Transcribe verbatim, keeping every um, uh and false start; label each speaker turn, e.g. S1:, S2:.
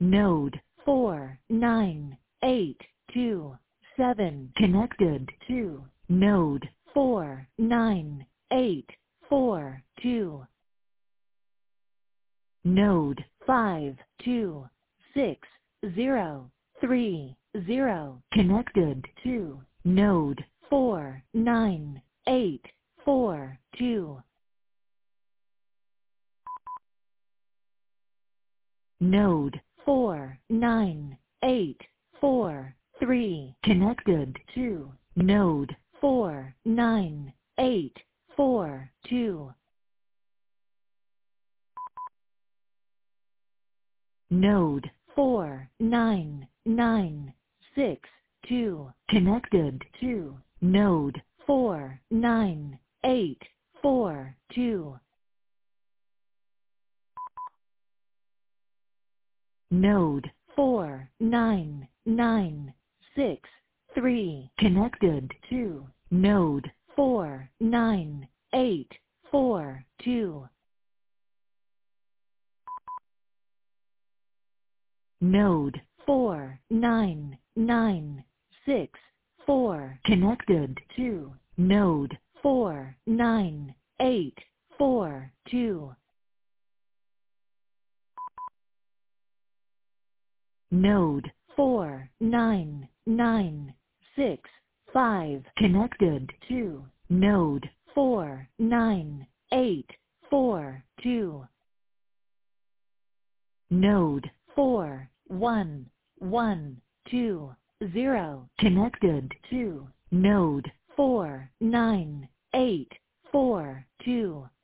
S1: Node four nine eight two seven connected to node four nine eight four two. Node five two six zero three zero connected to node four nine eight four two. Node four nine eight four three connected to node four nine eight four two. Node four nine nine six two connected to node four nine eight four two. Node four nine nine six three connected to node four nine eight four two. Node four nine nine six four connected to node four nine eight four two. Node four nine nine six five connected to node four nine eight four two. Node four one one two zero connected to node four nine eight four two.